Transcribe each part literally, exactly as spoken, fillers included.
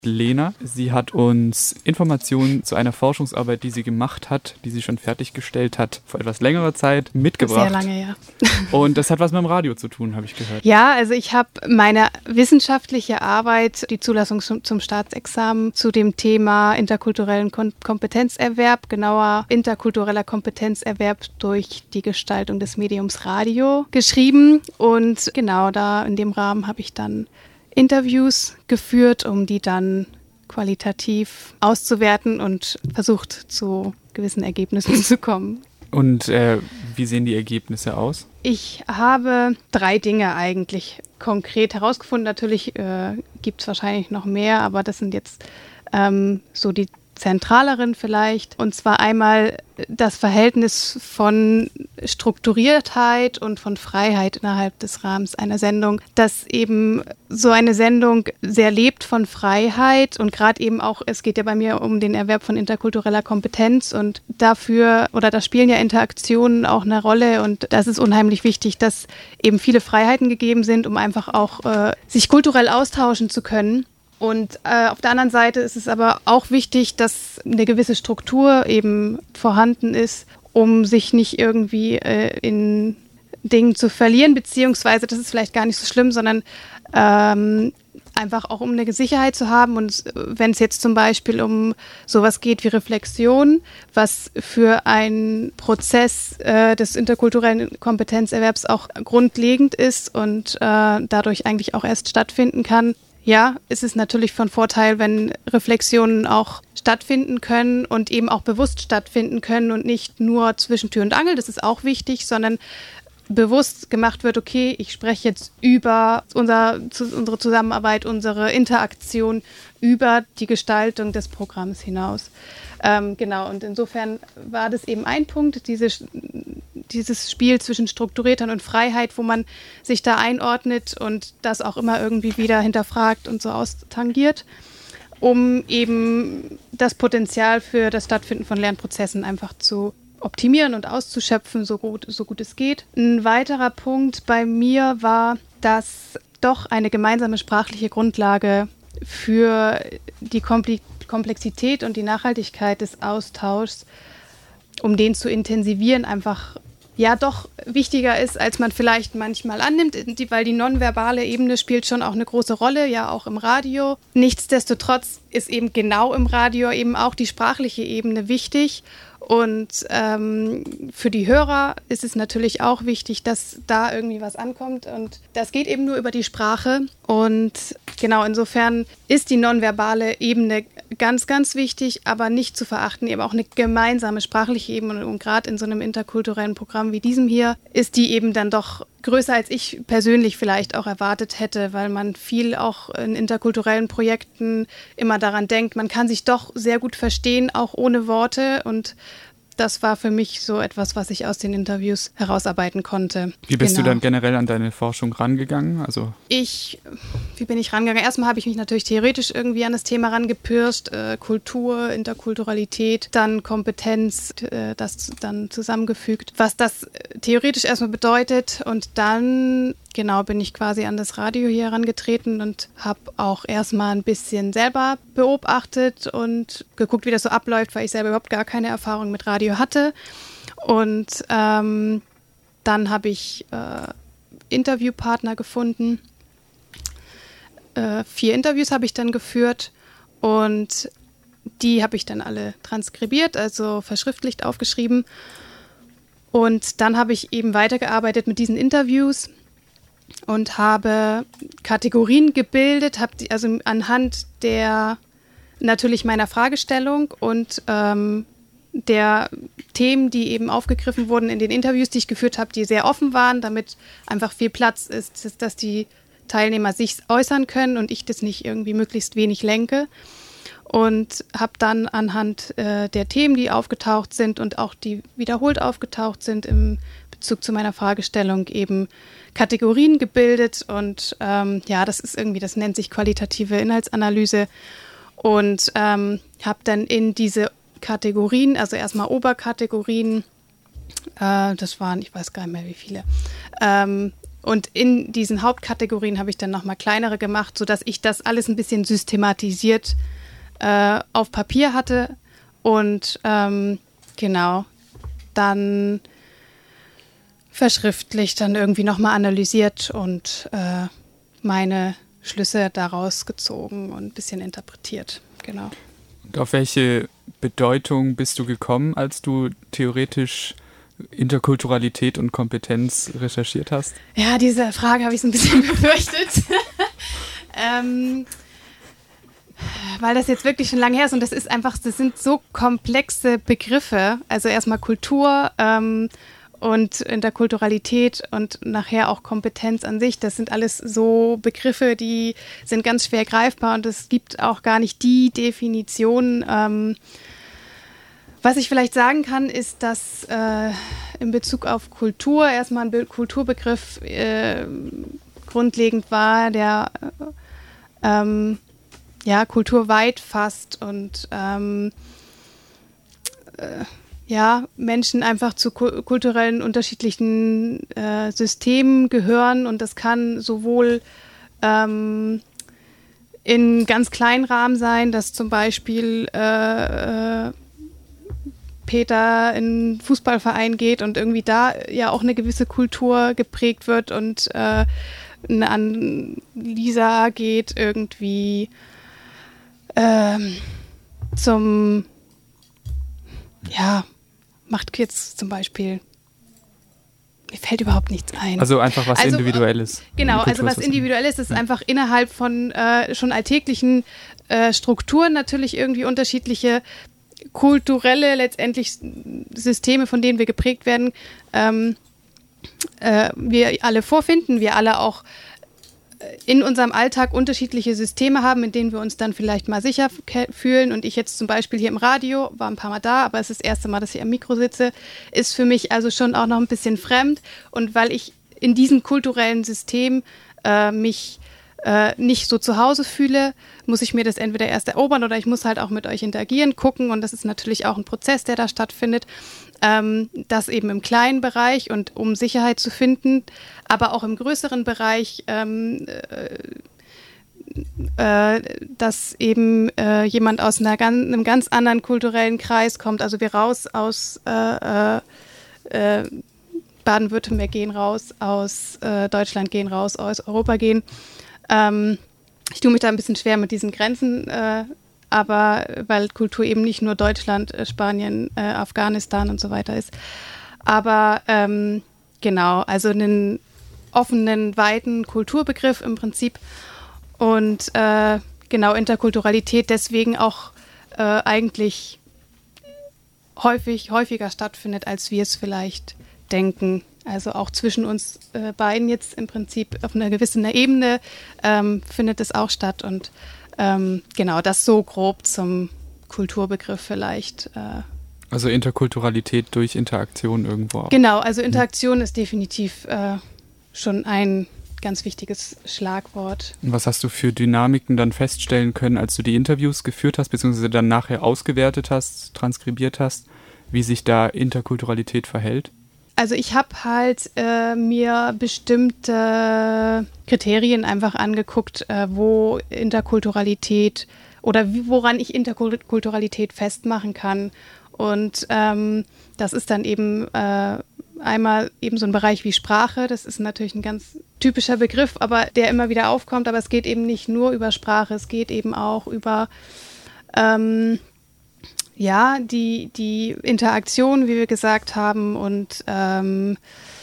Lena. Sie hat uns Informationen zu einer Forschungsarbeit, die sie gemacht hat, die sie schon fertiggestellt hat, vor etwas längerer Zeit mitgebracht. Sehr lange, ja. Und das hat was mit dem Radio zu tun, habe ich gehört. Ja, also ich habe meine wissenschaftliche Arbeit, die Zulassung zum, zum Staatsexamen, zu dem Thema interkulturellen Kom- Kompetenzerwerb, genauer interkultureller Kompetenzerwerb durch die Gestaltung des Mediums Radio geschrieben. Und genau da in dem Rahmen habe ich dann Interviews geführt, um die dann qualitativ auszuwerten und versucht, zu gewissen Ergebnissen zu kommen. Und äh, wie sehen die Ergebnisse aus? Ich habe drei Dinge eigentlich konkret herausgefunden. Natürlich äh, gibt es wahrscheinlich noch mehr, aber das sind jetzt ähm, so die zentraleren vielleicht. Und zwar einmal das Verhältnis von Strukturiertheit und von Freiheit innerhalb des Rahmens einer Sendung, dass eben so eine Sendung sehr lebt von Freiheit und gerade eben auch, es geht ja bei mir um den Erwerb von interkultureller Kompetenz und dafür, oder da spielen ja Interaktionen auch eine Rolle und das ist unheimlich wichtig, dass eben viele Freiheiten gegeben sind, um einfach auch äh, sich kulturell austauschen zu können. Und äh, auf der anderen Seite ist es aber auch wichtig, dass eine gewisse Struktur eben vorhanden ist, um sich nicht irgendwie äh, in Dingen zu verlieren, beziehungsweise, das ist vielleicht gar nicht so schlimm, sondern ähm, einfach auch um eine Sicherheit zu haben. Und wenn es jetzt zum Beispiel um sowas geht wie Reflexion, was für einen Prozess äh, des interkulturellen Kompetenzerwerbs auch grundlegend ist und äh, dadurch eigentlich auch erst stattfinden kann, ja, es ist natürlich von Vorteil, wenn Reflexionen auch stattfinden können und eben auch bewusst stattfinden können und nicht nur zwischen Tür und Angel, das ist auch wichtig, sondern bewusst gemacht wird, okay, ich spreche jetzt über unser, unsere Zusammenarbeit, unsere Interaktion, über die Gestaltung des Programms hinaus. Ähm, genau, und insofern war das eben ein Punkt, diese, dieses Spiel zwischen Strukturiertheit und Freiheit, wo man sich da einordnet und das auch immer irgendwie wieder hinterfragt und so austangiert, um eben das Potenzial für das Stattfinden von Lernprozessen einfach zu optimieren und auszuschöpfen, so gut, so gut es geht. Ein weiterer Punkt bei mir war, dass doch eine gemeinsame sprachliche Grundlage für die Komplexität und die Nachhaltigkeit des Austauschs, um den zu intensivieren, einfach ja doch wichtiger ist, als man vielleicht manchmal annimmt, die, weil die nonverbale Ebene spielt schon auch eine große Rolle, ja auch im Radio. Nichtsdestotrotz ist eben genau im Radio eben auch die sprachliche Ebene wichtig. Und ähm, für die Hörer ist es natürlich auch wichtig, dass da irgendwie was ankommt. Und das geht eben nur über die Sprache. Und genau, insofern ist die nonverbale Ebene ganz, ganz wichtig, aber nicht zu verachten. Eben auch eine gemeinsame sprachliche Ebene. Und gerade in so einem interkulturellen Programm wie diesem hier ist die eben dann doch größer, als ich persönlich vielleicht auch erwartet hätte, weil man viel auch in interkulturellen Projekten immer daran denkt, man kann sich doch sehr gut verstehen, auch ohne Worte, und das war für mich so etwas, was ich aus den Interviews herausarbeiten konnte. Wie bist genau. du dann generell an deine Forschung rangegangen? Also ich, wie bin ich rangegangen? Erstmal habe ich mich natürlich theoretisch irgendwie an das Thema rangepirscht, äh, Kultur, Interkulturalität, dann Kompetenz, äh, das dann zusammengefügt, was das theoretisch erstmal bedeutet, und dann genau bin ich quasi an das Radio hier herangetreten und habe auch erstmal ein bisschen selber beobachtet und geguckt, wie das so abläuft, weil ich selber überhaupt gar keine Erfahrung mit Radio hatte. Und ähm, dann habe ich äh, Interviewpartner gefunden. Äh, vier Interviews habe ich dann geführt und die habe ich dann alle transkribiert, also verschriftlicht aufgeschrieben. Und dann habe ich eben weitergearbeitet mit diesen Interviews und habe Kategorien gebildet, habe die, also anhand der natürlich meiner Fragestellung und ähm, der Themen, die eben aufgegriffen wurden in den Interviews, die ich geführt habe, die sehr offen waren, damit einfach viel Platz ist, dass die Teilnehmer sich äußern können und ich das nicht irgendwie möglichst wenig lenke. Und habe dann anhand äh, der Themen, die aufgetaucht sind und auch die wiederholt aufgetaucht sind im Bezug zu meiner Fragestellung, eben Kategorien gebildet. Und ähm, ja, das ist irgendwie, das nennt sich qualitative Inhaltsanalyse. Und ähm, habe dann in diese Kategorien, also erstmal Oberkategorien, äh, das waren, ich weiß gar nicht mehr wie viele, ähm, und in diesen Hauptkategorien habe ich dann nochmal kleinere gemacht, sodass ich das alles ein bisschen systematisiert äh, auf Papier hatte und ähm, genau, dann verschriftlicht, dann irgendwie nochmal analysiert und äh, meine Schlüsse daraus gezogen und ein bisschen interpretiert, genau. Und auf welche Bedeutung bist du gekommen, als du theoretisch Interkulturalität und Kompetenz recherchiert hast? Ja, diese Frage habe ich so ein bisschen befürchtet. ähm, weil das jetzt wirklich schon lange her ist und das ist einfach, das sind so komplexe Begriffe. Also erstmal Kultur ähm, und Interkulturalität und nachher auch Kompetenz an sich. Das sind alles so Begriffe, die sind ganz schwer greifbar und es gibt auch gar nicht die Definition. Ähm, was ich vielleicht sagen kann, ist, dass äh, in Bezug auf Kultur erstmal ein Be- Kulturbegriff äh, grundlegend war, der äh, ähm, ja, Kultur weit fasst und ähm, äh, ja, Menschen einfach zu ku- kulturellen unterschiedlichen äh, Systemen gehören und das kann sowohl ähm, in ganz kleinen Rahmen sein, dass zum Beispiel äh, äh, Peter in einen Fußballverein geht und irgendwie da ja auch eine gewisse Kultur geprägt wird und äh, an Lisa geht irgendwie ähm, zum, ja, macht jetzt zum Beispiel, mir fällt überhaupt nichts ein. Also einfach was also, Individuelles. Genau, also was Individuelles ist einfach innerhalb von äh, schon alltäglichen äh, Strukturen natürlich irgendwie unterschiedliche kulturelle letztendlich Systeme, von denen wir geprägt werden, ähm, äh, wir alle vorfinden, wir alle auch in unserem Alltag unterschiedliche Systeme haben, in denen wir uns dann vielleicht mal sicher ke- fühlen. Und ich jetzt zum Beispiel hier im Radio, war ein paar Mal da, aber es ist das erste Mal, dass ich am Mikro sitze, ist für mich also schon auch noch ein bisschen fremd. Und weil ich in diesem kulturellen System äh, mich äh, nicht so zu Hause fühle, muss ich mir das entweder erst erobern oder ich muss halt auch mit euch interagieren, gucken. Und das ist natürlich auch ein Prozess, der da stattfindet. Ähm, das eben im kleinen Bereich und um Sicherheit zu finden, aber auch im größeren Bereich, ähm, äh, äh, dass eben äh, jemand aus einer ganz, einem ganz anderen kulturellen Kreis kommt. Also wir raus aus äh, äh, Baden-Württemberg gehen raus, aus äh, Deutschland gehen raus, aus Europa gehen. Ähm, ich tue mich da ein bisschen schwer mit diesen Grenzen, äh, aber weil Kultur eben nicht nur Deutschland, äh, Spanien, äh, Afghanistan und so weiter ist. Aber ähm, genau, also einen offenen, weiten Kulturbegriff im Prinzip und äh, genau Interkulturalität deswegen auch äh, eigentlich häufig, häufiger stattfindet, als wir es vielleicht denken. Also auch zwischen uns äh, beiden jetzt im Prinzip auf einer gewissen Ebene ähm, findet es auch statt und Ähm, genau, das so grob zum Kulturbegriff vielleicht. Äh. Also Interkulturalität durch Interaktion irgendwo auch. Genau, also Interaktion mhm. ist definitiv äh, schon ein ganz wichtiges Schlagwort. Und was hast du für Dynamiken dann feststellen können, als du die Interviews geführt hast, beziehungsweise dann nachher ausgewertet hast, transkribiert hast, wie sich da Interkulturalität verhält? Also ich habe halt äh, mir bestimmte Kriterien einfach angeguckt, äh, wo Interkulturalität oder wie, woran ich Interkulturalität festmachen kann. Und ähm, das ist dann eben äh, einmal eben so ein Bereich wie Sprache. Das ist natürlich ein ganz typischer Begriff, aber der immer wieder aufkommt. Aber es geht eben nicht nur über Sprache, es geht eben auch über ähm, ja, die, die Interaktion, wie wir gesagt haben, und ähm,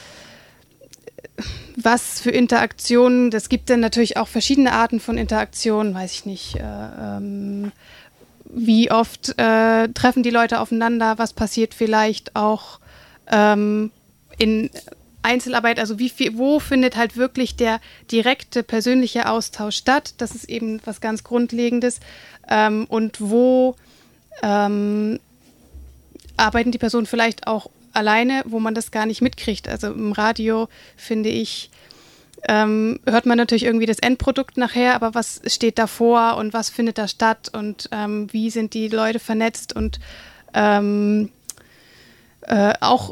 was für Interaktionen, das gibt dann natürlich auch verschiedene Arten von Interaktionen, weiß ich nicht, äh, ähm, wie oft äh, treffen die Leute aufeinander, was passiert vielleicht auch ähm, in Einzelarbeit, also wie viel, wo findet halt wirklich der direkte persönliche Austausch statt, das ist eben was ganz Grundlegendes, ähm, und wo Ähm, arbeiten die Personen vielleicht auch alleine, wo man das gar nicht mitkriegt. Also im Radio, finde ich, ähm, hört man natürlich irgendwie das Endprodukt nachher, aber was steht davor und was findet da statt und ähm, wie sind die Leute vernetzt und ähm, äh, auch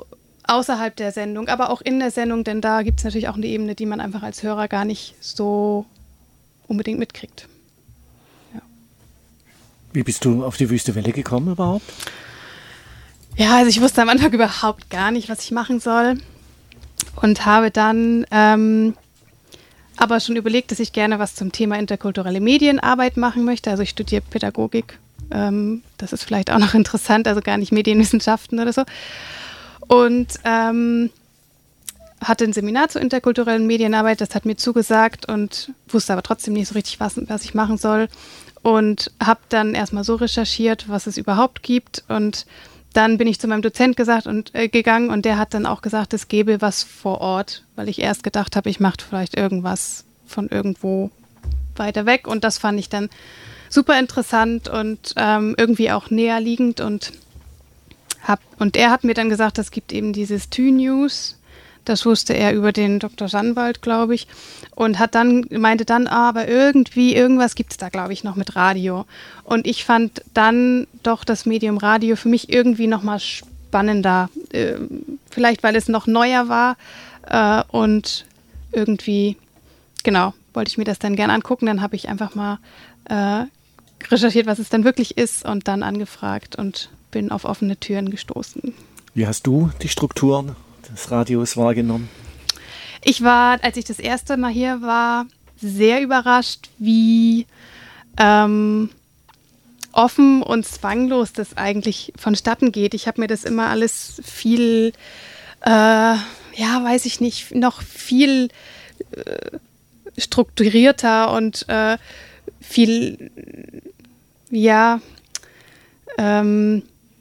außerhalb der Sendung, aber auch in der Sendung, denn da gibt es natürlich auch eine Ebene, die man einfach als Hörer gar nicht so unbedingt mitkriegt. Ja. Wie bist du auf die Wüste Welle gekommen überhaupt? Ja, also ich wusste am Anfang überhaupt gar nicht, was ich machen soll und habe dann ähm, aber schon überlegt, dass ich gerne was zum Thema interkulturelle Medienarbeit machen möchte. Also ich studiere Pädagogik, ähm, das ist vielleicht auch noch interessant, also gar nicht Medienwissenschaften oder so. Und ähm, hatte ein Seminar zur interkulturellen Medienarbeit, das hat mir zugesagt und wusste aber trotzdem nicht so richtig, was, was ich machen soll. Und habe dann erstmal so recherchiert, was es überhaupt gibt. Und dann bin ich zu meinem Dozent gesagt und, äh, gegangen und der hat dann auch gesagt, es gäbe was vor Ort, weil ich erst gedacht habe, ich mache vielleicht irgendwas von irgendwo weiter weg. Und das fand ich dann super interessant und ähm, irgendwie auch näher liegend. Und, hab, und er hat mir dann gesagt, es gibt eben dieses T Ü News. Das wusste er über den Doktor Sandwald, glaube ich. Und hat dann, meinte dann, ah, aber irgendwie, irgendwas gibt es da, glaube ich, noch mit Radio. Und ich fand dann doch das Medium Radio für mich irgendwie nochmal spannender. Äh, vielleicht, weil es noch neuer war. Äh, und irgendwie, genau, wollte ich mir das dann gern angucken. Dann habe ich einfach mal äh, recherchiert, was es dann wirklich ist und dann angefragt und bin auf offene Türen gestoßen. Wie hast du die Strukturen des Radios wahrgenommen? Ich war, als ich das erste Mal hier war, sehr überrascht, wie ähm, offen und zwanglos das eigentlich vonstatten geht. Ich habe mir das immer alles viel, äh, ja, weiß ich nicht, noch viel äh, strukturierter und äh, viel, ja, ähm,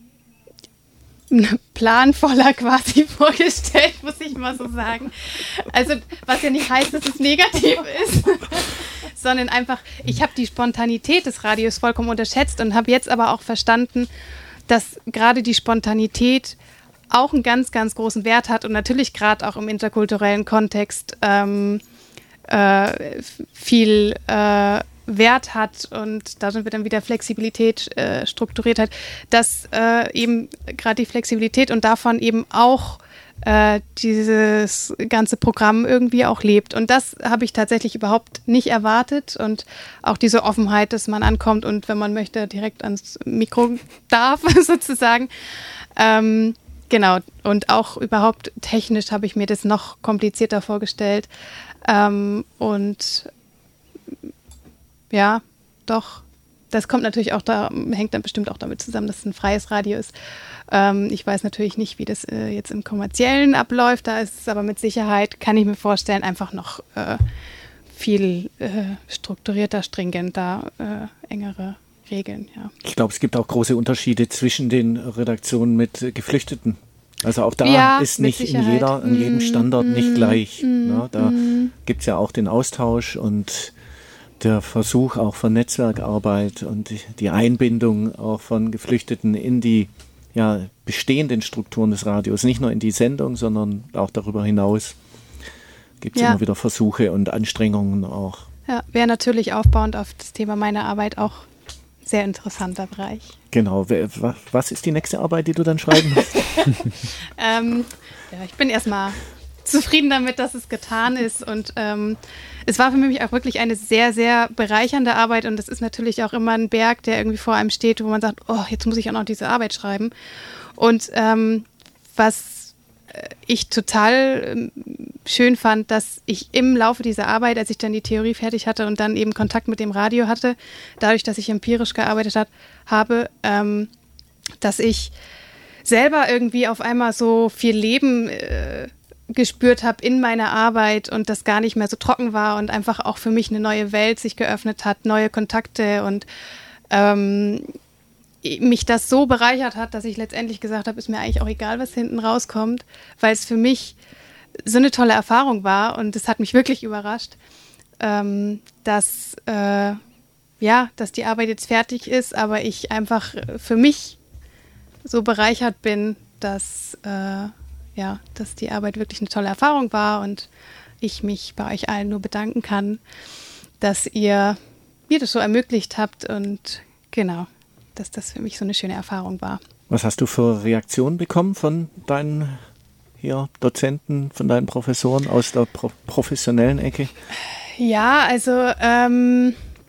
planvoller quasi vorgestellt, muss ich mal so sagen. Also, was ja nicht heißt, dass es negativ ist, sondern einfach, ich habe die Spontanität des Radios vollkommen unterschätzt und habe jetzt aber auch verstanden, dass gerade die Spontanität auch einen ganz, ganz großen Wert hat und natürlich gerade auch im interkulturellen Kontext ähm, äh, viel äh, Wert hat und da sind wir dann wieder Flexibilität, äh, Strukturiertheit, dass äh, eben gerade die Flexibilität und davon eben auch äh, dieses ganze Programm irgendwie auch lebt. Und das habe ich tatsächlich überhaupt nicht erwartet und auch diese Offenheit, dass man ankommt und wenn man möchte, direkt ans Mikro darf, sozusagen. Ähm, genau, und auch überhaupt technisch habe ich mir das noch komplizierter vorgestellt. Ähm, und ja, doch. Das kommt natürlich auch da, hängt dann bestimmt auch damit zusammen, dass es ein freies Radio ist. Ähm, ich weiß natürlich nicht, wie das äh, jetzt im Kommerziellen abläuft. Da ist es aber mit Sicherheit, kann ich mir vorstellen, einfach noch äh, viel äh, strukturierter, stringenter, äh, engere Regeln. Ja. Ich glaube, es gibt auch große Unterschiede zwischen den Redaktionen mit Geflüchteten. Also auch da ja, ist nicht in, jeder, in jedem Standort mm, nicht gleich. Mm, ja, da mm. gibt es ja auch den Austausch und der Versuch auch von Netzwerkarbeit und die Einbindung auch von Geflüchteten in die ja, bestehenden Strukturen des Radios, nicht nur in die Sendung, sondern auch darüber hinaus gibt es ja. immer wieder Versuche und Anstrengungen auch. Ja, wäre natürlich aufbauend auf das Thema meiner Arbeit auch ein sehr interessanter Bereich. Genau. Was ist die nächste Arbeit, die du dann schreiben musst? ähm, ja, ich bin erstmal zufrieden damit, dass es getan ist und ähm, es war für mich auch wirklich eine sehr, sehr bereichernde Arbeit und es ist natürlich auch immer ein Berg, der irgendwie vor einem steht, wo man sagt, oh, jetzt muss ich auch noch diese Arbeit schreiben. Und ähm, was ich total schön fand, dass ich im Laufe dieser Arbeit, als ich dann die Theorie fertig hatte und dann eben Kontakt mit dem Radio hatte, dadurch, dass ich empirisch gearbeitet hat, habe, ähm, dass ich selber irgendwie auf einmal so viel Leben äh, gespürt habe in meiner Arbeit und das gar nicht mehr so trocken war und einfach auch für mich eine neue Welt sich geöffnet hat, neue Kontakte und ähm, mich das so bereichert hat, dass ich letztendlich gesagt habe, ist mir eigentlich auch egal, was hinten rauskommt, weil es für mich so eine tolle Erfahrung war und es hat mich wirklich überrascht, ähm, dass, äh, ja, dass die Arbeit jetzt fertig ist, aber ich einfach für mich so bereichert bin, dass äh, ja, dass die Arbeit wirklich eine tolle Erfahrung war und ich mich bei euch allen nur bedanken kann, dass ihr mir das so ermöglicht habt und genau, dass das für mich so eine schöne Erfahrung war. Was hast du für Reaktionen bekommen von deinen hier Dozenten, von deinen Professoren aus der pro- professionellen Ecke? Ja, also ähm,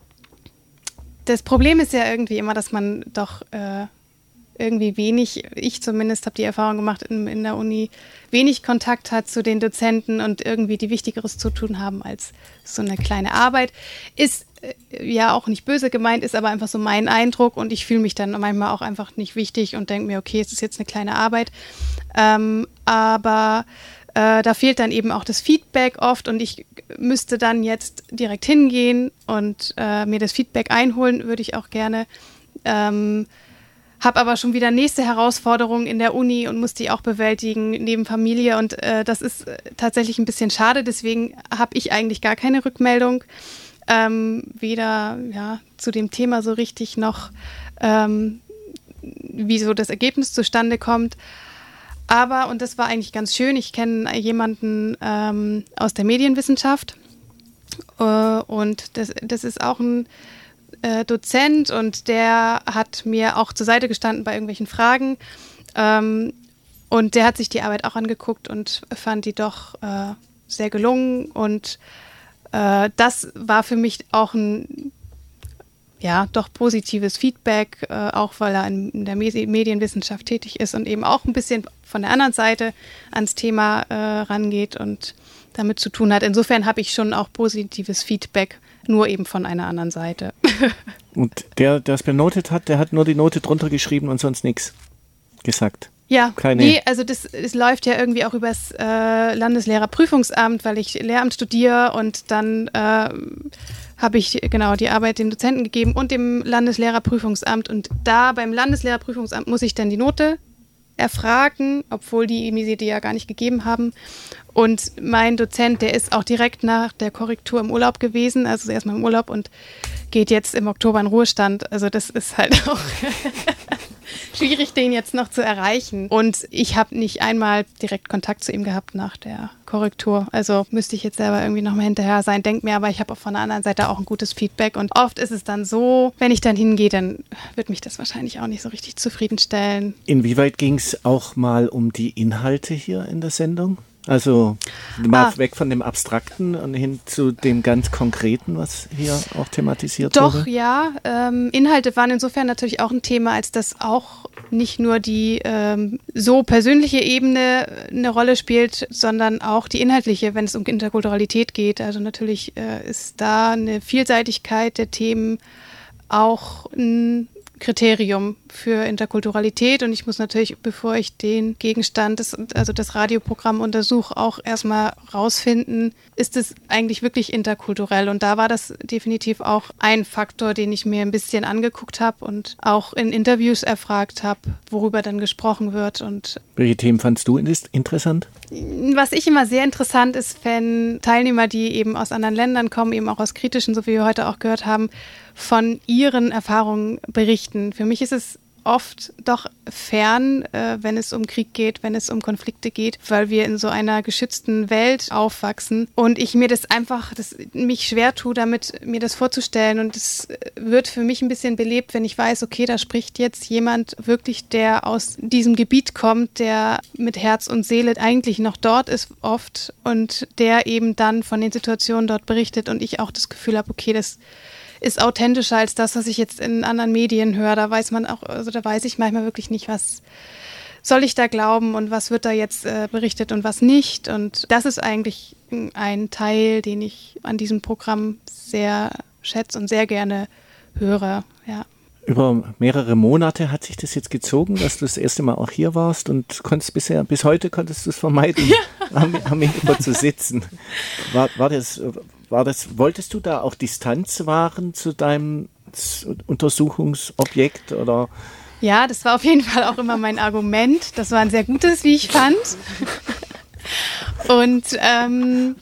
das Problem ist ja irgendwie immer, dass man doch äh, irgendwie wenig, ich zumindest habe die Erfahrung gemacht in, in der Uni, wenig Kontakt hat zu den Dozenten und irgendwie die Wichtigeres zu tun haben als so eine kleine Arbeit. Ist äh, ja auch nicht böse gemeint, ist aber einfach so mein Eindruck und ich fühle mich dann manchmal auch einfach nicht wichtig und denke mir, okay, es ist jetzt eine kleine Arbeit. Ähm, aber äh, da fehlt dann eben auch das Feedback oft und ich müsste dann jetzt direkt hingehen und äh, mir das Feedback einholen, würde ich auch gerne. Ähm, Habe aber schon wieder nächste Herausforderungen in der Uni und muss die auch bewältigen neben Familie. Und äh, das ist äh, tatsächlich ein bisschen schade. Deswegen habe ich eigentlich gar keine Rückmeldung. Ähm, weder ja, zu dem Thema so richtig noch, ähm, wie so das Ergebnis zustande kommt. Aber, und das war eigentlich ganz schön, ich kenne jemanden ähm, aus der Medienwissenschaft. Äh, und das, das ist auch ein Dozent und der hat mir auch zur Seite gestanden bei irgendwelchen Fragen ähm, und der hat sich die Arbeit auch angeguckt und fand die doch äh, sehr gelungen und äh, das war für mich auch ein ja, doch positives Feedback, äh, auch weil er in, in der Medi- Medienwissenschaft tätig ist und eben auch ein bisschen von der anderen Seite ans Thema äh, rangeht und damit zu tun hat. Insofern habe ich schon auch positives Feedback, nur eben von einer anderen Seite. Und der, der es benotet hat, der hat nur die Note drunter geschrieben und sonst nichts gesagt? Ja, Keine. nee, also das, das läuft ja irgendwie auch übers äh, Landeslehrerprüfungsamt, weil ich Lehramt studiere und dann äh, habe ich genau die Arbeit dem Dozenten gegeben und dem Landeslehrerprüfungsamt und da beim Landeslehrerprüfungsamt muss ich dann die Note erfragen, obwohl die mir die ja gar nicht gegeben haben. Und mein Dozent, der ist auch direkt nach der Korrektur im Urlaub gewesen, also erstmal im Urlaub und geht jetzt im Oktober in Ruhestand. Also das ist halt auch schwierig, den jetzt noch zu erreichen. Und ich habe nicht einmal direkt Kontakt zu ihm gehabt nach der Korrektur. Also müsste ich jetzt selber irgendwie nochmal hinterher sein. Denk mir aber, ich habe von der anderen Seite auch ein gutes Feedback. Und oft ist es dann so, wenn ich dann hingehe, dann wird mich das wahrscheinlich auch nicht so richtig zufriedenstellen. Inwieweit ging es auch mal um die Inhalte hier in der Sendung? Also mal ah. weg von dem Abstrakten und hin zu dem ganz Konkreten, was hier auch thematisiert Doch, wurde? Doch, ja. Ähm, Inhalte waren insofern natürlich auch ein Thema, als das auch nicht nur die ähm, so persönliche Ebene eine Rolle spielt, sondern auch die inhaltliche, wenn es um Interkulturalität geht. Also natürlich äh, ist da eine Vielseitigkeit der Themen auch ein Kriterium für Interkulturalität und ich muss natürlich, bevor ich den Gegenstand, des, also das Radioprogramm untersuche, auch erstmal rausfinden, ist es eigentlich wirklich interkulturell und da war das definitiv auch ein Faktor, den ich mir ein bisschen angeguckt habe und auch in Interviews erfragt habe, worüber dann gesprochen wird. Und welche Themen fandst du interessant? Was ich immer sehr interessant ist, wenn Teilnehmer, die eben aus anderen Ländern kommen, eben auch aus kritischen, so wie wir heute auch gehört haben, von ihren Erfahrungen berichten. Für mich ist es oft doch fern, äh, wenn es um Krieg geht, wenn es um Konflikte geht, weil wir in so einer geschützten Welt aufwachsen und ich mir das einfach, das mich schwer tue, damit mir das vorzustellen und es wird für mich ein bisschen belebt, wenn ich weiß, okay, da spricht jetzt jemand wirklich, der aus diesem Gebiet kommt, der mit Herz und Seele eigentlich noch dort ist oft und der eben dann von den Situationen dort berichtet und ich auch das Gefühl habe, okay, das ist authentischer als das, was ich jetzt in anderen Medien höre. Da weiß man auch, also da weiß ich manchmal wirklich nicht, was soll ich da glauben und was wird da jetzt äh, berichtet und was nicht. Und das ist eigentlich ein Teil, den ich an diesem Programm sehr schätze und sehr gerne höre, ja. Über mehrere Monate hat sich das jetzt gezogen, dass du das erste Mal auch hier warst und konntest bisher, bis heute konntest du es vermeiden, ja. am, am Mikro zu sitzen. War, war das, war das, wolltest du da auch Distanz wahren zu deinem Untersuchungsobjekt oder? Ja, das war auf jeden Fall auch immer mein Argument. Das war ein sehr gutes, wie ich fand. Und ähm,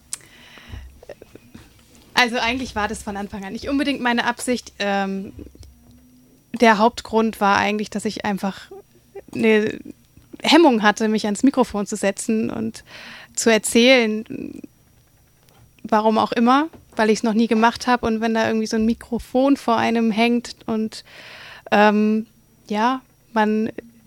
also eigentlich war das von Anfang an nicht unbedingt meine Absicht. Ähm, Der Hauptgrund war eigentlich, dass ich einfach eine Hemmung hatte, mich ans Mikrofon zu setzen und zu erzählen, warum auch immer, weil ich es noch nie gemacht habe und wenn da irgendwie so ein Mikrofon vor einem hängt und ähm, ja, man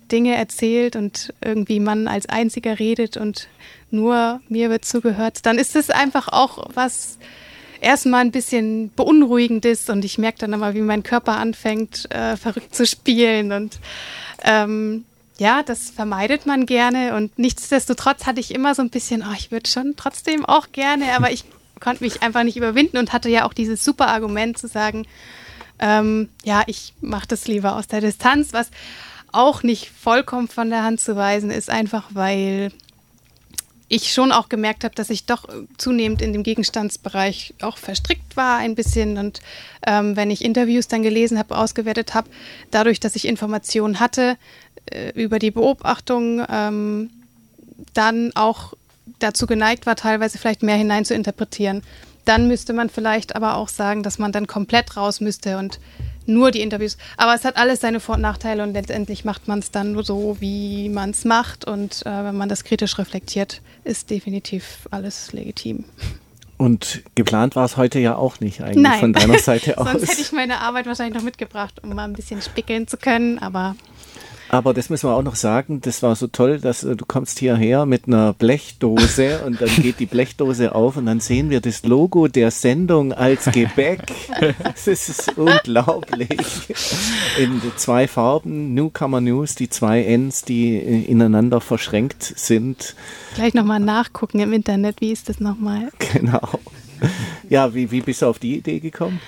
Dinge erzählt und irgendwie man als Einziger redet und nur mir wird zugehört, dann ist es einfach auch was erstmal ein bisschen Beunruhigendes und ich merke dann immer, wie mein Körper anfängt, äh, verrückt zu spielen und ähm, ja, das vermeidet man gerne und nichtsdestotrotz hatte ich immer so ein bisschen, oh, ich würde schon trotzdem auch gerne, aber ich konnte mich einfach nicht überwinden und hatte ja auch dieses super Argument zu sagen, ähm, ja, ich mache das lieber aus der Distanz, was auch nicht vollkommen von der Hand zu weisen ist, einfach weil ich schon auch gemerkt habe, dass ich doch zunehmend in dem Gegenstandsbereich auch verstrickt war ein bisschen und ähm, wenn ich Interviews dann gelesen habe, ausgewertet habe, dadurch, dass ich Informationen hatte äh, über die Beobachtung, ähm, dann auch dazu geneigt war, teilweise vielleicht mehr hinein zu interpretieren. Dann müsste man vielleicht aber auch sagen, dass man dann komplett raus müsste und nur die Interviews. Aber es hat alles seine Vor- und Nachteile und letztendlich macht man es dann nur so, wie man es macht. Und äh, wenn man das kritisch reflektiert, ist definitiv alles legitim. Und geplant war es heute ja auch nicht eigentlich Nein. von deiner Seite aus. Sonst hätte ich meine Arbeit wahrscheinlich noch mitgebracht, um mal ein bisschen spickeln zu können, aber... Aber das müssen wir auch noch sagen, das war so toll, dass äh, du kommst hierher mit einer Blechdose und dann geht die Blechdose auf und dann sehen wir das Logo der Sendung als Gebäck. Das ist unglaublich. In zwei Farben, Newcomer News, die zwei N's, die äh, ineinander verschränkt sind. Gleich nochmal nachgucken im Internet, wie ist das nochmal? Genau. Ja, wie, wie bist du auf die Idee gekommen?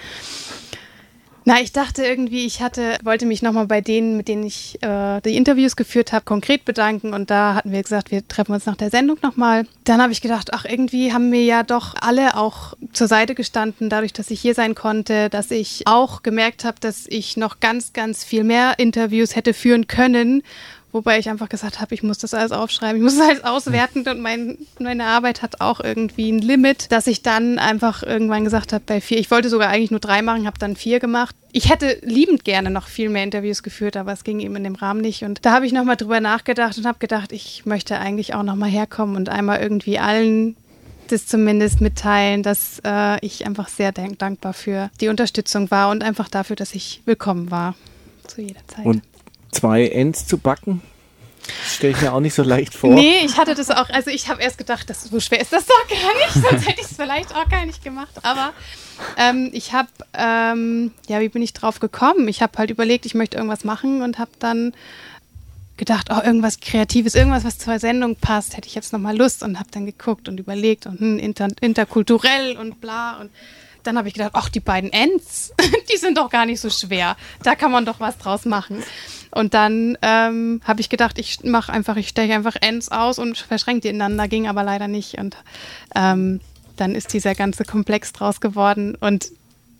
Na, ich dachte irgendwie, ich hatte, wollte mich nochmal bei denen, mit denen ich äh, die Interviews geführt habe, konkret bedanken. Und da hatten wir gesagt, wir treffen uns nach der Sendung nochmal. Dann habe ich gedacht, ach, irgendwie haben mir ja doch alle auch zur Seite gestanden, dadurch, dass ich hier sein konnte, dass ich auch gemerkt habe, dass ich noch ganz, ganz viel mehr Interviews hätte führen können. Wobei ich einfach gesagt habe, ich muss das alles aufschreiben, ich muss das alles auswerten und mein, meine Arbeit hat auch irgendwie ein Limit, dass ich dann einfach irgendwann gesagt habe, bei vier, ich wollte sogar eigentlich nur drei machen, habe dann vier gemacht. Ich hätte liebend gerne noch viel mehr Interviews geführt, aber es ging eben in dem Rahmen nicht. Und da habe ich nochmal drüber nachgedacht und habe gedacht, ich möchte eigentlich auch nochmal herkommen und einmal irgendwie allen das zumindest mitteilen, dass äh, ich einfach sehr dank- dankbar für die Unterstützung war und einfach dafür, dass ich willkommen war zu jeder Zeit. Und zwei Ends zu backen? Das stelle ich mir auch nicht so leicht vor. Nee, ich hatte das auch, also ich habe erst gedacht, das, so schwer ist das doch gar nicht, sonst hätte ich es vielleicht auch gar nicht gemacht. Aber ähm, ich habe, ähm, ja, wie bin ich drauf gekommen? Ich habe halt überlegt, ich möchte irgendwas machen und habe dann gedacht, oh, irgendwas Kreatives, irgendwas, was zur Sendung passt, hätte ich jetzt nochmal Lust und habe dann geguckt und überlegt und hm, inter, interkulturell und bla und dann habe ich gedacht, ach, die beiden Ends, die sind doch gar nicht so schwer. Da kann man doch was draus machen. Und dann ähm, habe ich gedacht, ich mache einfach, ich steche einfach Ends aus und verschränke die ineinander, ging aber leider nicht. Und ähm, dann ist dieser ganze Komplex draus geworden. Und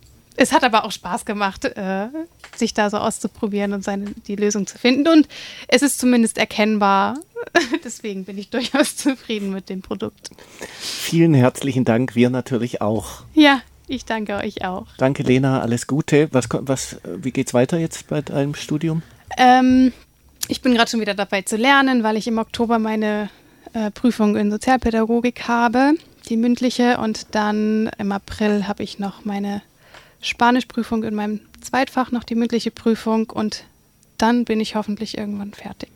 es hat aber auch Spaß gemacht, äh, sich da so auszuprobieren und seine, die Lösung zu finden. Und es ist zumindest erkennbar. Deswegen bin ich durchaus zufrieden mit dem Produkt. Vielen herzlichen Dank, wir natürlich auch. Ja. Ich danke euch auch. Danke, Lena, alles Gute. Was, was, wie geht's weiter jetzt bei deinem Studium? Ähm, ich bin gerade schon wieder dabei zu lernen, weil ich im Oktober meine äh, Prüfung in Sozialpädagogik habe, die mündliche. Und dann im April habe ich noch meine Spanischprüfung in meinem Zweitfach, noch die mündliche Prüfung. Und dann bin ich hoffentlich irgendwann fertig.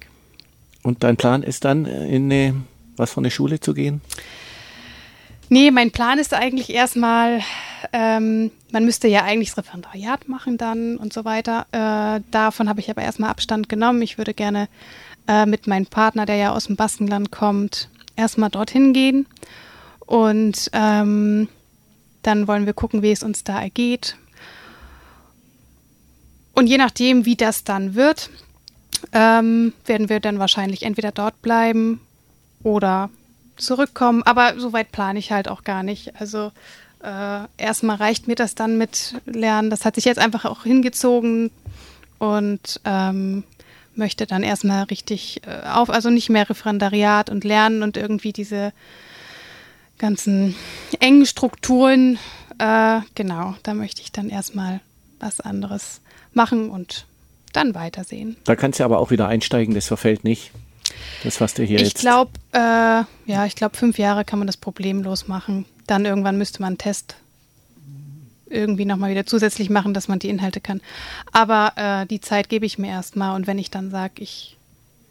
Und dein Plan ist dann, in eine, was für eine Schule zu gehen? Nee, mein Plan ist eigentlich erstmal, ähm, man müsste ja eigentlich das Referendariat machen dann und so weiter. Äh, davon habe ich aber erstmal Abstand genommen. Ich würde gerne äh, mit meinem Partner, der ja aus dem Baskenland kommt, erstmal dorthin gehen. Und ähm, dann wollen wir gucken, wie es uns da ergeht. Und je nachdem, wie das dann wird, ähm, werden wir dann wahrscheinlich entweder dort bleiben oder zurückkommen, aber soweit plane ich halt auch gar nicht. Also äh, erstmal reicht mir das dann mit Lernen. Das hat sich jetzt einfach auch hingezogen und ähm, möchte dann erstmal richtig äh, auf, also nicht mehr Referendariat und Lernen und irgendwie diese ganzen engen Strukturen. Äh, genau, da möchte ich dann erstmal was anderes machen und dann weitersehen. Da kannst du aber auch wieder einsteigen, das verfällt nicht. Das, was du hier ich jetzt... glaube, äh, ja, ich glaube, fünf Jahre kann man das problemlos machen. Dann irgendwann müsste man einen Test irgendwie nochmal wieder zusätzlich machen, dass man die Inhalte kann. Aber äh, die Zeit gebe ich mir erstmal und wenn ich dann sage, ich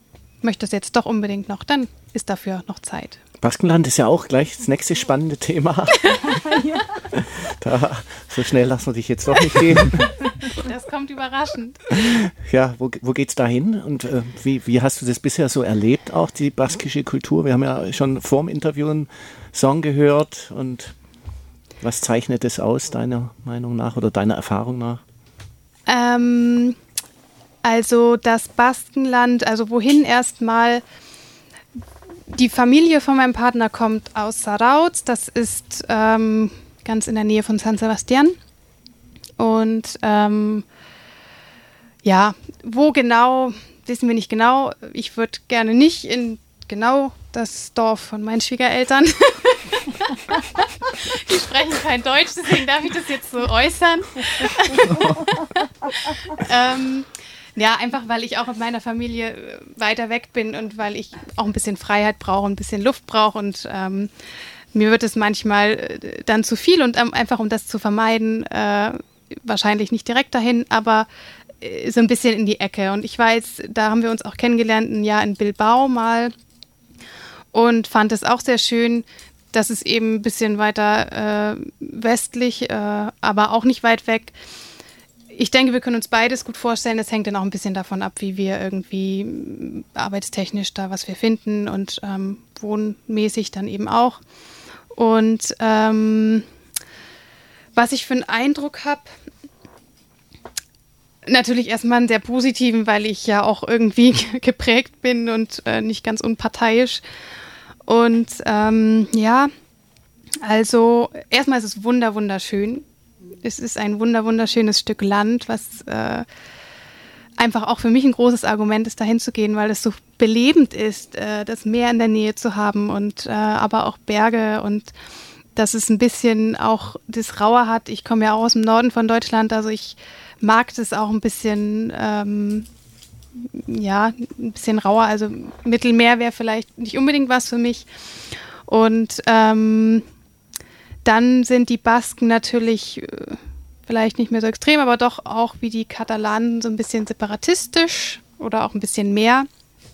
möchte das jetzt doch unbedingt noch, dann ist dafür noch Zeit. Baskenland ist ja auch gleich das nächste spannende Thema. Ja. Da, so schnell lassen wir dich jetzt doch nicht gehen. Das kommt überraschend. Ja, wo, wo geht's da hin und äh, wie, wie hast du das bisher so erlebt, auch die baskische Kultur? Wir haben ja schon vor dem Interview einen Song gehört und was zeichnet es aus, deiner Meinung nach oder deiner Erfahrung nach? Ähm, also das Baskenland, also wohin erstmal, die Familie von meinem Partner kommt aus Zarautz, das ist ähm, ganz in der Nähe von San Sebastian. Und ähm, ja, wo genau, wissen wir nicht genau. Ich würde gerne nicht in genau das Dorf von meinen Schwiegereltern. Die sprechen kein Deutsch, deswegen darf ich das jetzt so äußern. ähm, ja, einfach weil ich auch mit meiner Familie weiter weg bin und weil ich auch ein bisschen Freiheit brauche, ein bisschen Luft brauche und ähm, mir wird es manchmal dann zu viel und ähm, einfach um das zu vermeiden, äh, wahrscheinlich nicht direkt dahin, aber äh, so ein bisschen in die Ecke. Und ich weiß, da haben wir uns auch kennengelernt, ein Jahr in Bilbao mal und fand es auch sehr schön, dass es eben ein bisschen weiter äh, westlich, äh, aber auch nicht weit weg. Ich denke, wir können uns beides gut vorstellen. Das hängt dann auch ein bisschen davon ab, wie wir irgendwie arbeitstechnisch da was wir finden und ähm, wohnmäßig dann eben auch. Und ähm, was ich für einen Eindruck habe, natürlich erstmal einen sehr positiven, weil ich ja auch irgendwie geprägt bin und äh, nicht ganz unparteiisch. Und ähm, ja, also erstmal ist es wunder, wunderschön. Es ist ein wunder, wunderschönes Stück Land, was äh, einfach auch für mich ein großes Argument ist, dahin zu gehen, weil es so belebend ist, äh, das Meer in der Nähe zu haben und äh, aber auch Berge und dass es ein bisschen auch das Raue hat. Ich komme ja auch aus dem Norden von Deutschland, also ich mag das auch ein bisschen, ähm, ja, ein bisschen rauer. Also Mittelmeer wäre vielleicht nicht unbedingt was für mich. Und ähm, dann sind die Basken natürlich äh, vielleicht nicht mehr so extrem, aber doch auch wie die Katalanen so ein bisschen separatistisch oder auch ein bisschen mehr.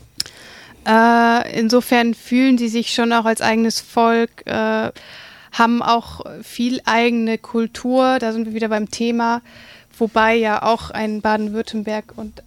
Äh, insofern fühlen sie sich schon auch als eigenes Volk, äh, haben auch viel eigene Kultur, da sind wir wieder beim Thema, wobei ja auch ein Baden-Württemberg und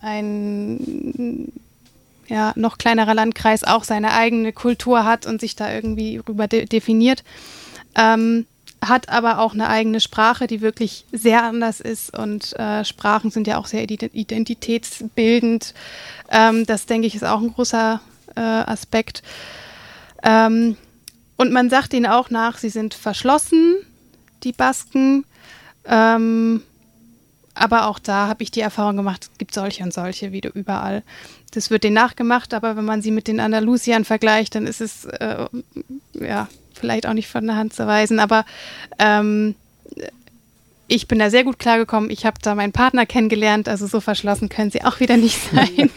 ein ja, noch kleinerer Landkreis auch seine eigene Kultur hat und sich da irgendwie rüber de- definiert. Ähm, hat aber auch eine eigene Sprache, die wirklich sehr anders ist und äh, Sprachen sind ja auch sehr identitätsbildend. Ähm, das, denke ich, ist auch ein großer äh, Aspekt. Ähm, und man sagt ihnen auch nach, sie sind verschlossen, die Basken. Ähm, aber auch da habe ich die Erfahrung gemacht, es gibt solche und solche wieder überall. Das wird denen nachgemacht, aber wenn man sie mit den Andalusiern vergleicht, dann ist es äh, ja vielleicht auch nicht von der Hand zu weisen, aber ähm, ich bin da sehr gut klargekommen. Ich habe da meinen Partner kennengelernt, also so verschlossen können sie auch wieder nicht sein.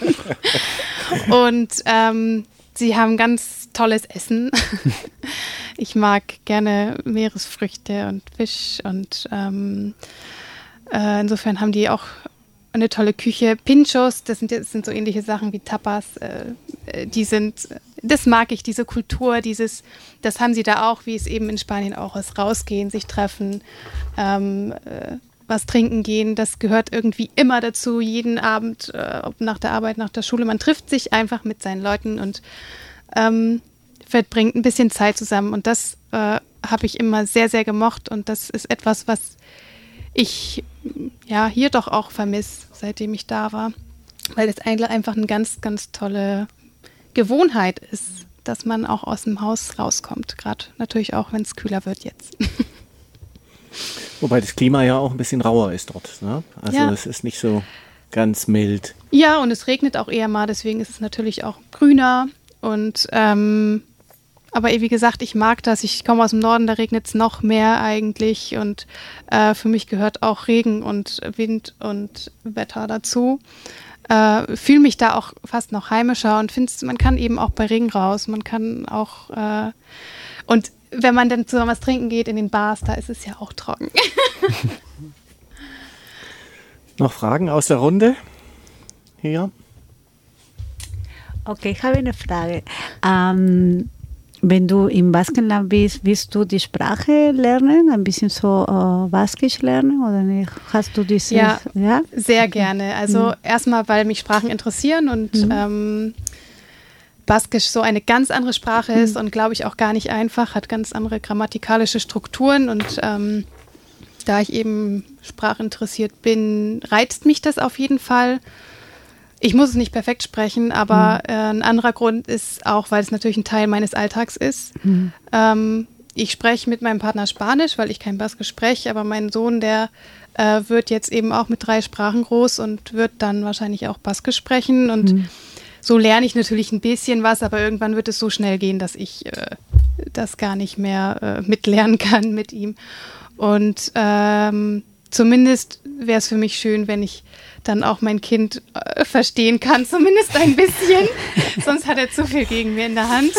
Und ähm, sie haben ganz tolles Essen. Ich mag gerne Meeresfrüchte und Fisch und ähm, äh, insofern haben die auch eine tolle Küche. Pinchos, das sind, das sind so ähnliche Sachen wie Tapas. Äh, die sind, das mag ich, diese Kultur, dieses, das haben sie da auch, wie es eben in Spanien auch ist, rausgehen, sich treffen, ähm, äh, was trinken gehen. Das gehört irgendwie immer dazu, jeden Abend, äh, ob nach der Arbeit, nach der Schule. Man trifft sich einfach mit seinen Leuten und ähm, verbringt ein bisschen Zeit zusammen. Und das äh, habe ich immer sehr, sehr gemocht. Und das ist etwas, was ich ja hier doch auch vermisse, seitdem ich da war, weil es eigentlich einfach eine ganz, ganz tolle Gewohnheit ist, dass man auch aus dem Haus rauskommt, gerade natürlich auch, wenn es kühler wird jetzt. Wobei das Klima ja auch ein bisschen rauer ist dort, ne? Also ja. Es ist nicht so ganz mild. Ja, und es regnet auch eher mal, deswegen ist es natürlich auch grüner und ähm, aber wie gesagt, ich mag das. Ich komme aus dem Norden, da regnet es noch mehr eigentlich. Und äh, für mich gehört auch Regen und Wind und Wetter dazu. Äh, fühle mich da auch fast noch heimischer und finde, man kann eben auch bei Regen raus. Man kann auch äh, und wenn man dann zusammen was trinken geht in den Bars, da ist es ja auch trocken. Noch Fragen aus der Runde? Hier? Okay, ich habe eine Frage. Ähm, wenn du im Baskenland bist, willst du die Sprache lernen, ein bisschen so äh, Baskisch lernen oder nicht? Hast du dieses? Ja, ja? sehr gerne. Also Mhm. erstmal, weil mich Sprachen interessieren und Mhm. ähm, Baskisch so eine ganz andere Sprache ist Mhm. und glaube ich auch gar nicht einfach, hat ganz andere grammatikalische Strukturen und ähm, da ich eben sprachinteressiert bin, reizt mich das auf jeden Fall. Ich muss es nicht perfekt sprechen, aber Mhm. äh, ein anderer Grund ist auch, weil es natürlich ein Teil meines Alltags ist. Mhm. Ähm, ich spreche mit meinem Partner Spanisch, weil ich kein Baskisch spreche, aber mein Sohn, der äh, wird jetzt eben auch mit drei Sprachen groß und wird dann wahrscheinlich auch Baskisch sprechen und Mhm. so lerne ich natürlich ein bisschen was, aber irgendwann wird es so schnell gehen, dass ich äh, das gar nicht mehr äh, mitlernen kann mit ihm. Und ähm, zumindest wäre es für mich schön, wenn ich dann auch mein Kind äh, verstehen kann, zumindest ein bisschen. Sonst hat er zu viel gegen mir in der Hand.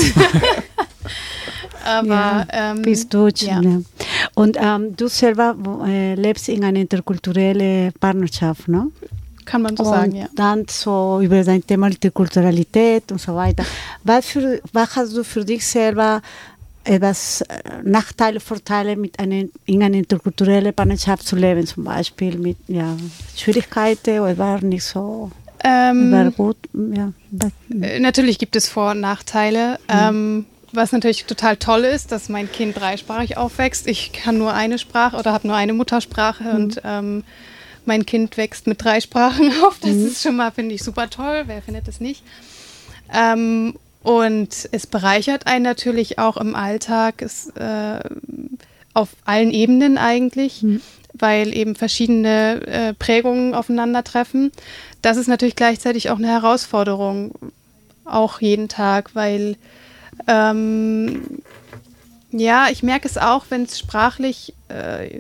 Aber ja, ähm, bist Deutsch. ja. Ja. Und ähm, du selber äh, lebst in einer interkulturellen Partnerschaft, ne? Kann man so und sagen, ja. dann so über dein Thema Interkulturalität und so weiter. Was, für, was hast du für dich selber etwas äh, Nachteile, Vorteile mit einer, in einer interkulturellen Partnerschaft zu leben, zum Beispiel mit ja, Schwierigkeiten oder war nicht so Ähm, war gut? Ja. äh, natürlich gibt es Vor- und Nachteile. Mhm. Ähm, was natürlich total toll ist, dass mein Kind dreisprachig aufwächst. Ich kann nur eine Sprache oder habe nur eine Muttersprache Mhm. und ähm, mein Kind wächst mit drei Sprachen auf. Das Mhm. ist schon mal, finde ich, super toll. Wer findet das nicht? Ähm, und es bereichert einen natürlich auch im Alltag, es, äh, auf allen Ebenen eigentlich, Mhm. weil eben verschiedene äh, Prägungen aufeinandertreffen. Das ist natürlich gleichzeitig auch eine Herausforderung, auch jeden Tag, weil ähm, ja, ich merke es auch, wenn es sprachlich äh,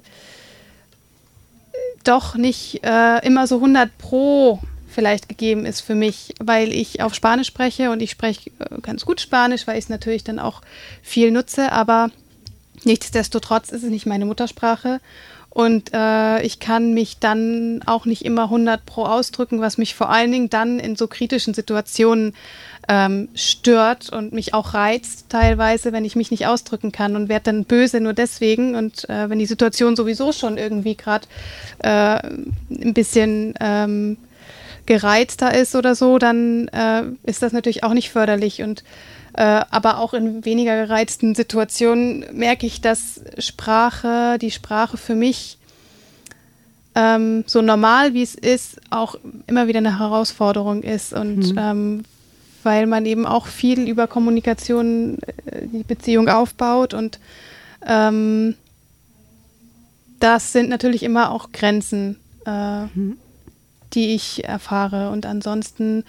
doch nicht äh, immer so hundert Pro vielleicht gegeben ist für mich, weil ich auf Spanisch spreche und ich spreche äh, ganz gut Spanisch, weil ich es natürlich dann auch viel nutze, aber nichtsdestotrotz ist es nicht meine Muttersprache und äh, ich kann mich dann auch nicht immer hundert Pro ausdrücken, was mich vor allen Dingen dann in so kritischen Situationen ähm, stört und mich auch reizt teilweise, wenn ich mich nicht ausdrücken kann und werde dann böse nur deswegen und äh, wenn die Situation sowieso schon irgendwie gerade äh, ein bisschen ähm, gereizter ist oder so, dann äh, ist das natürlich auch nicht förderlich und äh, aber auch in weniger gereizten Situationen merke ich, dass Sprache, die Sprache für mich ähm, so normal wie es ist, auch immer wieder eine Herausforderung ist und Mhm. ähm, weil man eben auch viel über Kommunikation äh, die Beziehung aufbaut und ähm, das sind natürlich immer auch Grenzen, äh, Mhm. die ich erfahre und ansonsten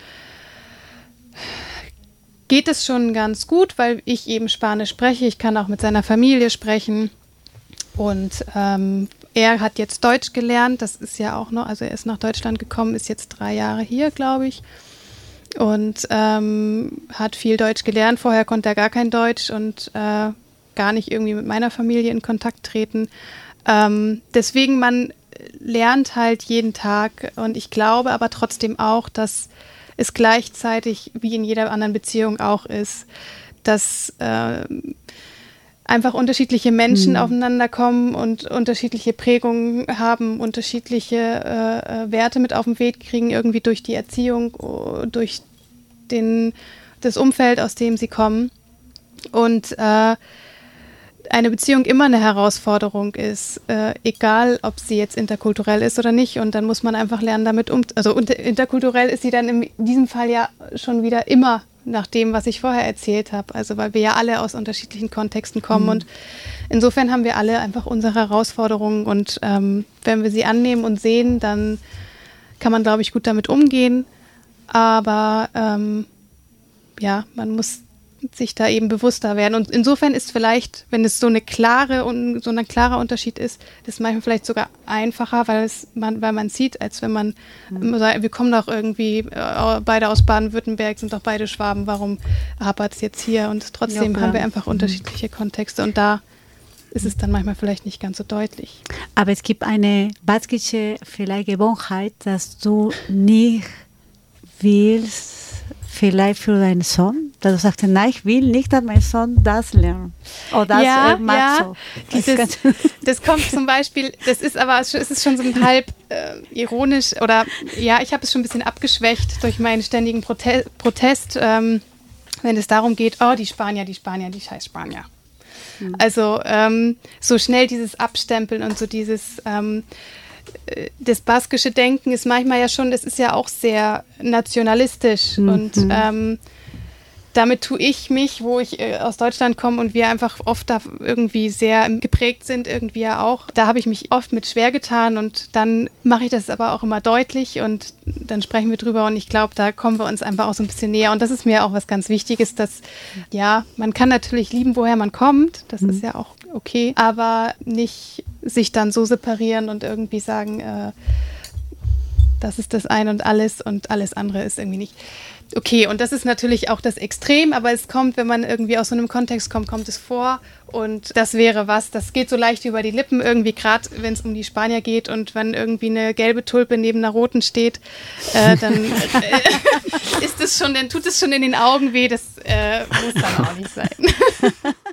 geht es schon ganz gut, weil ich eben Spanisch spreche. Ich kann auch mit seiner Familie sprechen und ähm, er hat jetzt Deutsch gelernt. Das ist ja auch noch, also er ist nach Deutschland gekommen, ist jetzt drei Jahre hier, glaube ich. Und ähm, hat viel Deutsch gelernt. Vorher konnte er gar kein Deutsch und äh, gar nicht irgendwie mit meiner Familie in Kontakt treten. Ähm, deswegen, man lernt halt jeden Tag und ich glaube aber trotzdem auch, dass es gleichzeitig, wie in jeder anderen Beziehung auch ist, dass äh, einfach unterschiedliche Menschen Mhm. aufeinander kommen und unterschiedliche Prägungen haben, unterschiedliche äh, Werte mit auf den Weg kriegen, irgendwie durch die Erziehung, durch den, das Umfeld, aus dem sie kommen. Und äh, eine Beziehung immer eine Herausforderung ist, äh, egal ob sie jetzt interkulturell ist oder nicht. Und dann muss man einfach lernen, damit um. Also unter, interkulturell ist sie dann in diesem Fall ja schon wieder immer nach dem, was ich vorher erzählt habe. Also weil wir ja alle aus unterschiedlichen Kontexten kommen. Mhm. Und insofern haben wir alle einfach unsere Herausforderungen. Und ähm, wenn wir sie annehmen und sehen, dann kann man, glaube ich, gut damit umgehen. Aber ähm, ja, man muss sich da eben bewusster werden. Und insofern ist vielleicht, wenn es so eine klare und so ein klarer Unterschied ist, ist manchmal vielleicht sogar einfacher, weil es man, weil man sieht, als wenn man mhm. sagt, wir kommen doch irgendwie äh, beide aus Baden-Württemberg, sind doch beide Schwaben, warum hapert es jetzt hier? Und trotzdem Ja, haben wir einfach mhm. unterschiedliche Kontexte und da ist es dann manchmal vielleicht nicht ganz so deutlich. Aber es gibt eine baskische vielleicht Gewohnheit, dass du nicht willst vielleicht für deinen Sohn, dass du sagst, nein, ich will nicht, dass mein Sohn das lernt. Oder das ja, äh, macht ja. so. Dieses, das kommt zum Beispiel, das ist aber, es ist schon so ein halb äh, ironisch oder ja, ich habe es schon ein bisschen abgeschwächt durch meinen ständigen Prote- Protest, ähm, wenn es darum geht, oh, die Spanier, die Spanier, die scheiß Spanier. Mhm. Also ähm, so schnell dieses Abstempeln und so dieses ähm, das baskische Denken ist manchmal ja schon, das ist ja auch sehr nationalistisch mhm. und ähm, damit tue ich mich, wo ich äh, aus Deutschland komme und wir einfach oft da irgendwie sehr geprägt sind, irgendwie ja auch, da habe ich mich oft mit schwer getan und dann mache ich das aber auch immer deutlich und dann sprechen wir drüber und ich glaube, da kommen wir uns einfach auch so ein bisschen näher und das ist mir auch was ganz Wichtiges, dass, ja, man kann natürlich lieben, woher man kommt, das mhm. ist ja auch okay, aber nicht sich dann so separieren und irgendwie sagen, äh, das ist das Ein und Alles und alles andere ist irgendwie nicht okay. Und das ist natürlich auch das Extrem, aber es kommt, wenn man irgendwie aus so einem Kontext kommt, kommt es vor und das wäre was, das geht so leicht über die Lippen irgendwie, gerade wenn es um die Spanier geht und wenn irgendwie eine gelbe Tulpe neben einer roten steht, äh, dann äh, ist es schon, dann tut es schon in den Augen weh, das äh, muss dann auch nicht sein.